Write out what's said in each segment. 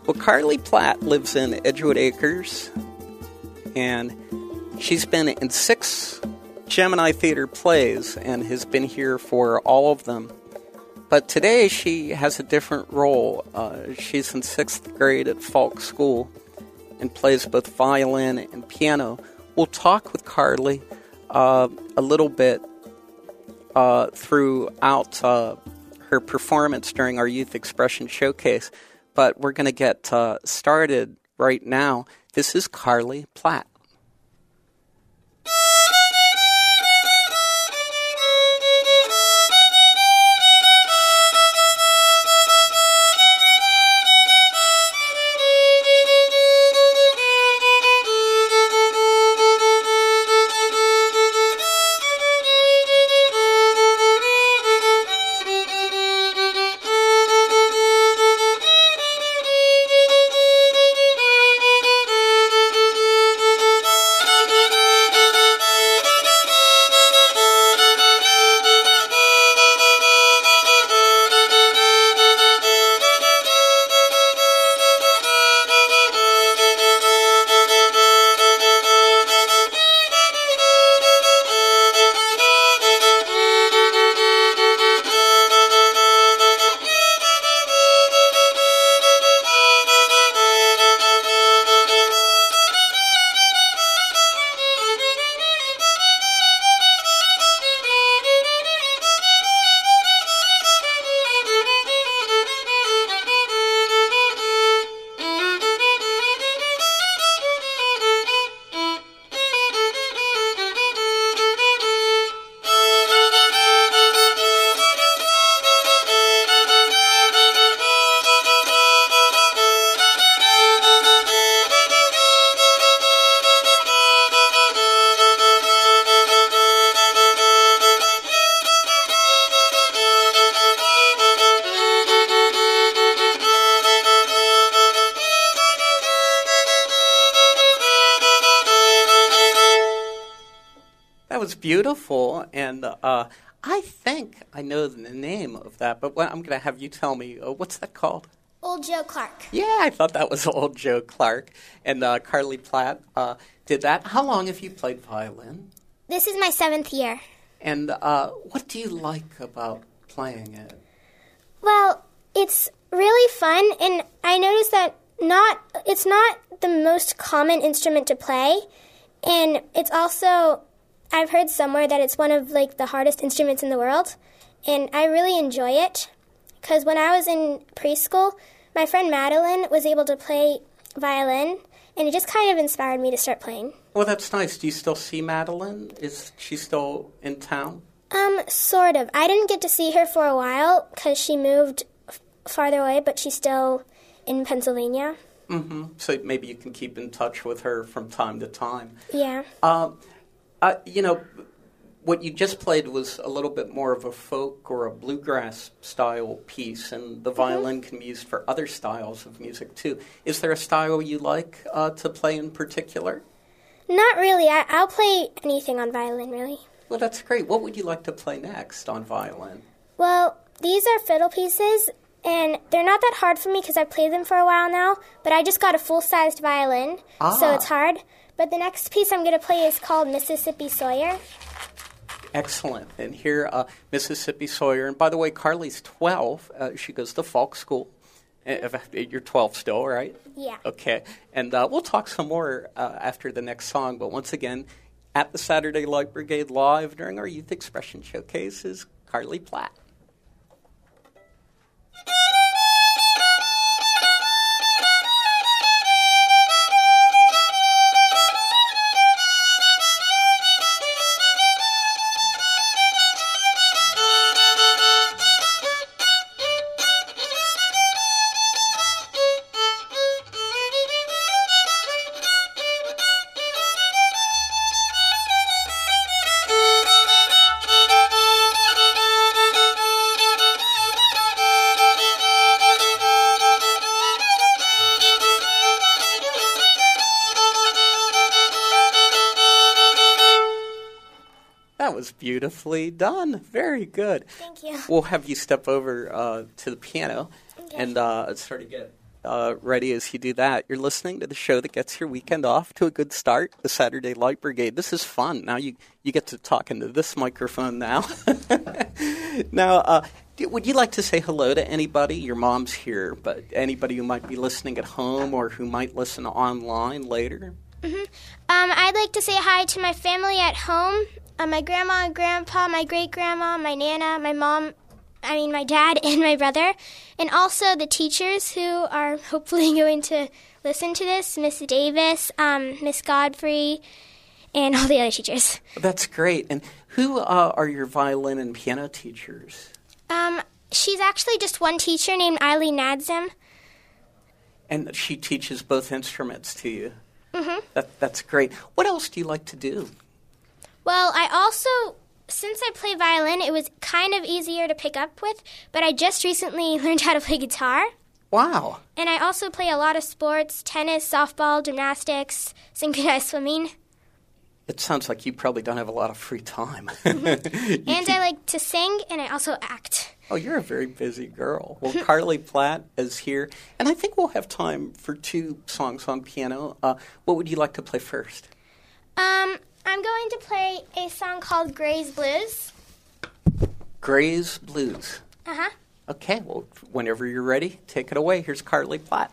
Well, Carly Platt lives in Edgewood Acres, and she's been in 6 Gemini Theater plays and has been here for all of them. But today she has a different role. She's in 6th grade at Falk School and plays both violin and piano. We'll talk with Carly a little bit throughout her performance during our Youth Expression Showcase. But we're going to get started right now. This is Carly Platt. Beautiful, and I think I know the name of that, but I'm going to have you tell me, what's that called? Old Joe Clark. Yeah, I thought that was Old Joe Clark, and Carly Platt did that. How long have you played violin? This is my 7th year. And what do you like about playing it? Well, it's really fun, and I noticed that it's not the most common instrument to play, and it's also... I've heard somewhere that it's one of, the hardest instruments in the world, and I really enjoy it, because when I was in preschool, my friend Madeline was able to play violin, and it just kind of inspired me to start playing. Well, that's nice. Do you still see Madeline? Is she still in town? Sort of. I didn't get to see her for a while, because she moved farther away, but she's still in Pennsylvania. Mm-hmm. So maybe you can keep in touch with her from time to time. Yeah. What you just played was a little bit more of a folk or a bluegrass style piece, and the violin can be used for other styles of music too. Is there a style you like to play in particular? Not really. I'll play anything on violin, really. Well, that's great. What would you like to play next on violin? Well, these are fiddle pieces, and they're not that hard for me because I've played them for a while now, but I just got a full-sized violin, so it's hard. But the next piece I'm going to play is called Mississippi Sawyer. Excellent. And here, Mississippi Sawyer. And by the way, Carly's 12. She goes to Falk School. You're 12 still, right? Yeah. Okay. And we'll talk some more after the next song. But once again, at the Saturday Light Brigade Live during our Youth Expression Showcase is Carly Platt. Was beautifully done. Very good. Thank you. We'll have you step over to the piano and start to get ready as you do that. You're listening to the show that gets your weekend off to a good start, the Saturday Light Brigade. This is fun. Now you get to talk into this microphone now. Now, would you like to say hello to anybody? Your mom's here, but anybody who might be listening at home or who might listen online later? Mm-hmm. I'd like to say hi to my family at home, my grandma and grandpa, my great-grandma, my Nana, my dad and my brother, and also the teachers who are hopefully going to listen to this, Miss Davis, Miss Godfrey, and all the other teachers. That's great. And who are your violin and piano teachers? She's actually just one teacher named Eileen Nadzim. And she teaches both instruments to you? Mm-hmm. That's great. What else do you like to do? Well, I also, since I play violin, it was kind of easier to pick up with, but I just recently learned how to play guitar. Wow. And I also play a lot of sports, tennis, softball, gymnastics, synchronized swimming. It sounds like you probably don't have a lot of free time. Mm-hmm. And I like to sing, and I also act. Oh, you're a very busy girl. Well, Carly Platt is here, and I think we'll have time for 2 songs on piano. What would you like to play first? I'm going to play a song called Gray's Blues. Gray's Blues. Uh-huh. Okay, well, whenever you're ready, take it away. Here's Carly Platt.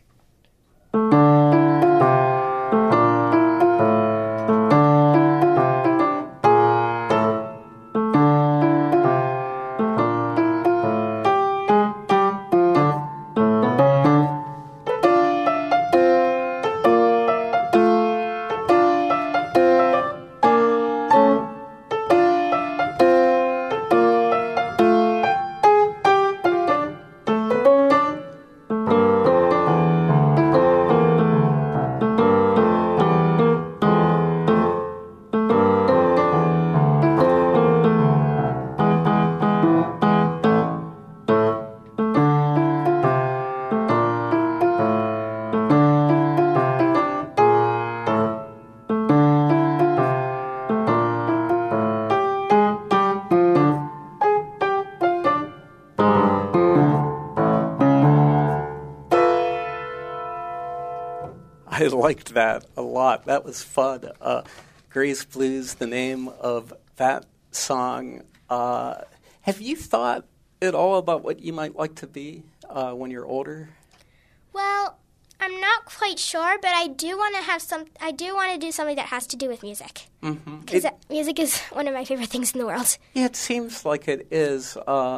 I liked that a lot. That was fun. Gray's Blues, the name of that song. Have you thought at all about what you might like to be when you're older? Well, I'm not quite sure, but I do want to do something that has to do with music. Because music is one of my favorite things in the world. Yeah, it seems like it is.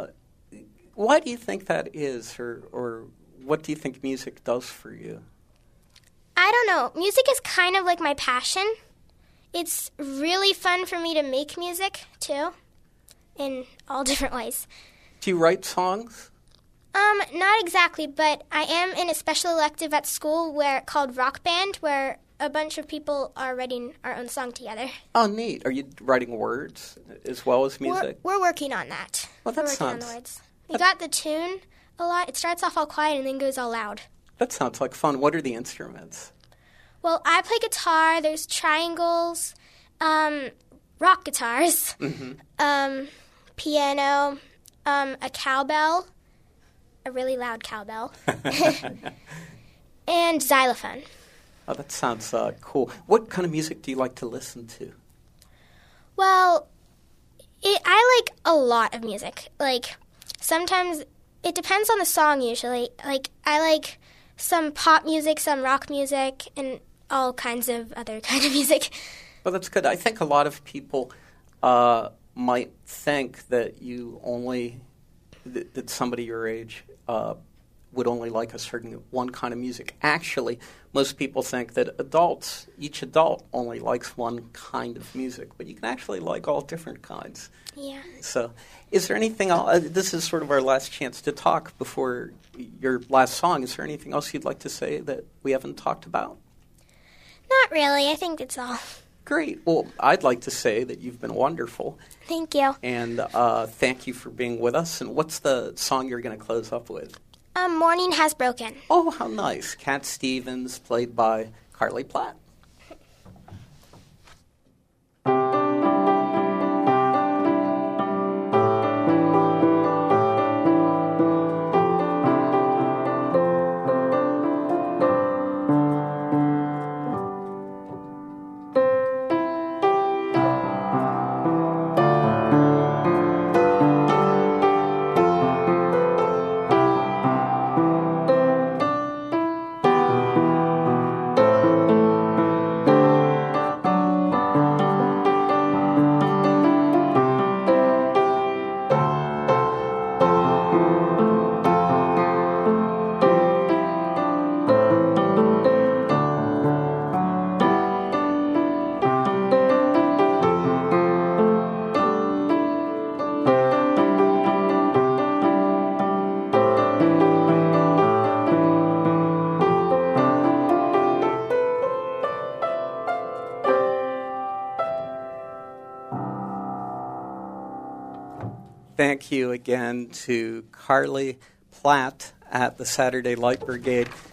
Why do you think that is, or what do you think music does for you? I don't know. Music is kind of like my passion. It's really fun for me to make music, too, in all different ways. Do you write songs? Not exactly, but I am in a special elective at school called Rock Band, where a bunch of people are writing our own song together. Oh, neat. Are you writing words as well as music? We're working on that. Well, that we're working on the words. We got the tune a lot. It starts off all quiet and then goes all loud. That sounds like fun. What are the instruments? Well, I play guitar. There's triangles, rock guitars, piano, a cowbell, a really loud cowbell, and xylophone. Oh, that sounds cool. What kind of music do you like to listen to? Well, I like a lot of music. Like, sometimes it depends on the song usually. Like, I like some pop music, some rock music, and all kinds of other kind of music. Well, that's good. I think a lot of people might think that you only that somebody your age would only like a certain one kind of music. Actually, most people think that each adult only likes one kind of music, but you can actually like all different kinds. Yeah. So is there anything else? This is sort of our last chance to talk before your last song. Is there anything else you'd like to say that we haven't talked about? Not really. I think that's all. Great. Well, I'd like to say that you've been wonderful. Thank you. And thank you for being with us. And what's the song you're going to close up with? Morning Has Broken. Oh, how nice. Cat Stevens, played by Carly Platt. thank you again to Carly Platt at the Saturday Light Brigade.